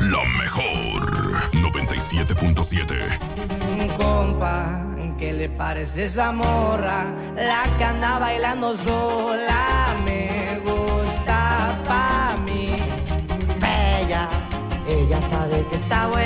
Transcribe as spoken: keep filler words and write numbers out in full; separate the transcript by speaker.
Speaker 1: La mejor noventa y siete punto siete.
Speaker 2: Compa, ¿qué le parece esa morra? La que anda bailando sola me gusta pa' mí. Bella, ella sabe que está buena.